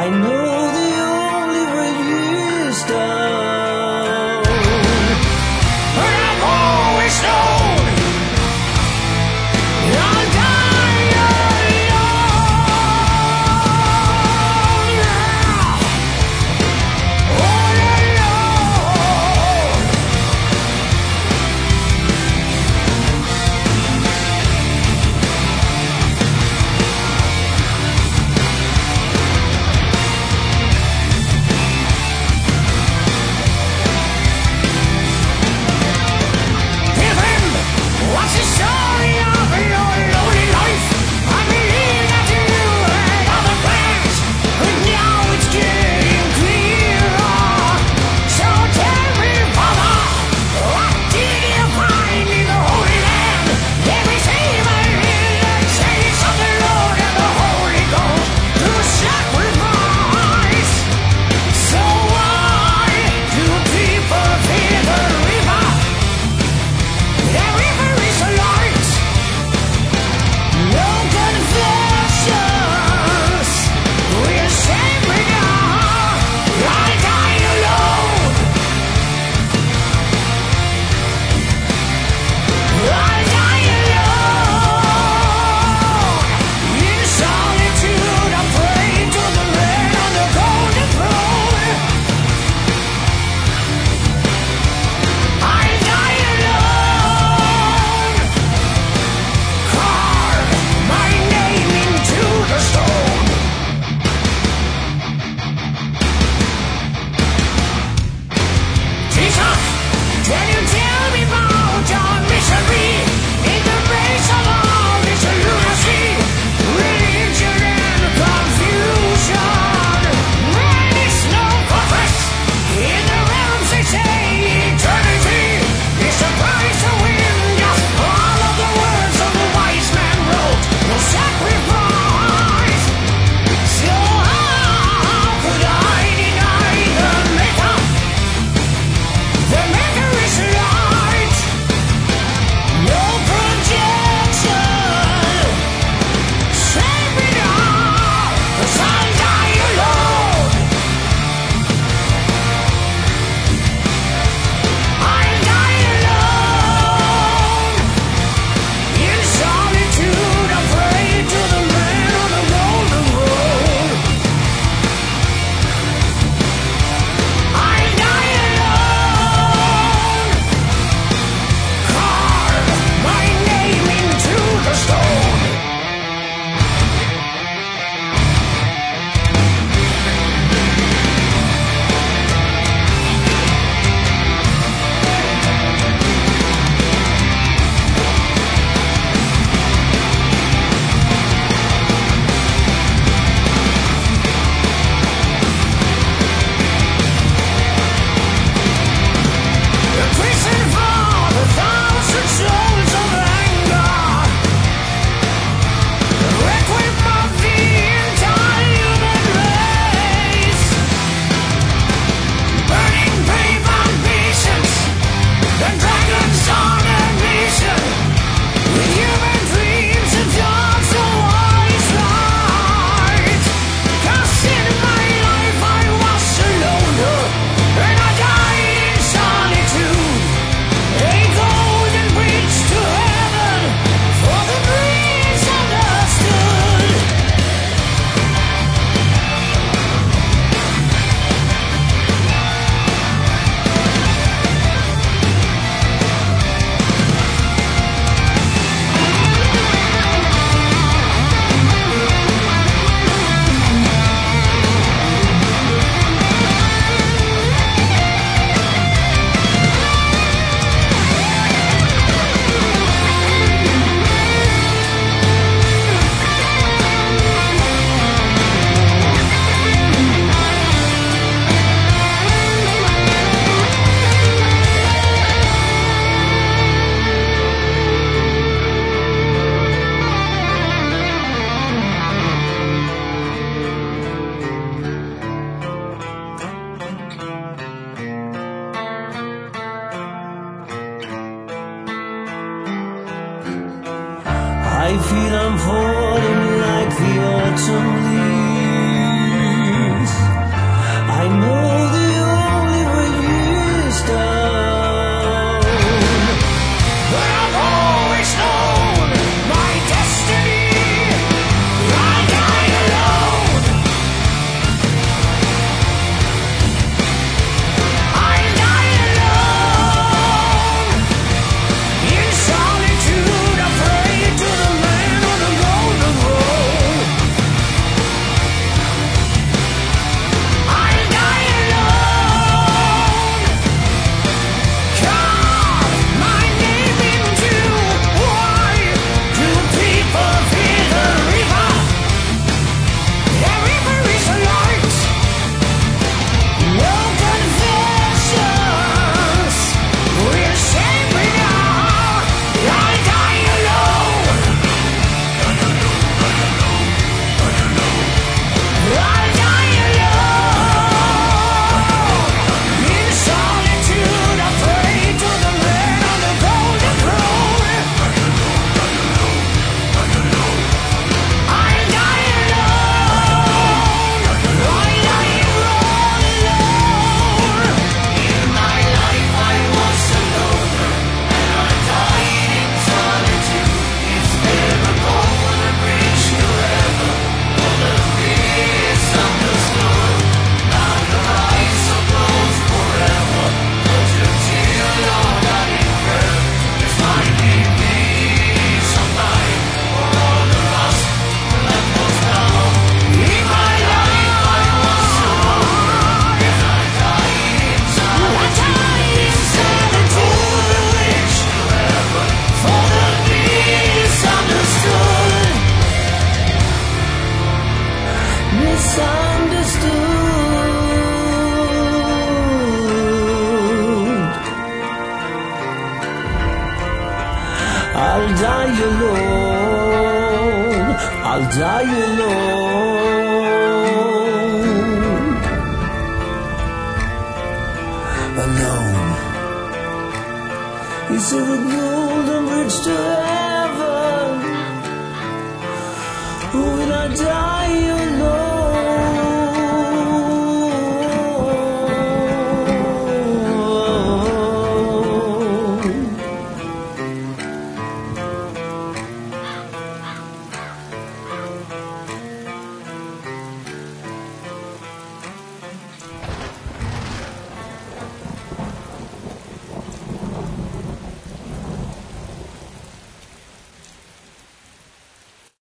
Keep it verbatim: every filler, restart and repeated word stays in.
I know the only way is down. But I've always known I'll die alone. Yeah. All alone. What's the story of your lonely life? I believe that you had other plans, but now it's getting clearer. So tell me, Father, what did you find in the Holy Land? Every savor in the saints of the Lord and the Holy Ghost to sacrifice. So why do people fear the river? The river is a light. No confessions will save me now. I'll die alone. I'll die alone. In solitude, I pray to the man on the golden throne. I'll die alone. Carve my name into the stone. Jesus, can you tell me about your misery in the face of all this lunacy, religion and confusion? Man is no fortress in the realms they say eternity is the price to win. Just all of the words of the wise man wrote, no sacrifice. So how could I deny the maker? The maker is light. No projection. Save me now, 'cause I'll die alone. I'll die alone. In solitude, I pray to the man on the golden road. I'll die alone. Carve my name into the stone. The prison for the thousand souls of anger. The requiem of the entire human race. Burning paper patience. The dragons on a mission. With human dreams and thoughts of wise light. 'Cause in my life I was a loner, and I died in solitude. A golden bridge to heaven for the misunderstood. I feel I'm falling like the autumn leaves. die alone. Alone. Is there a golden bridge to heaven? When I die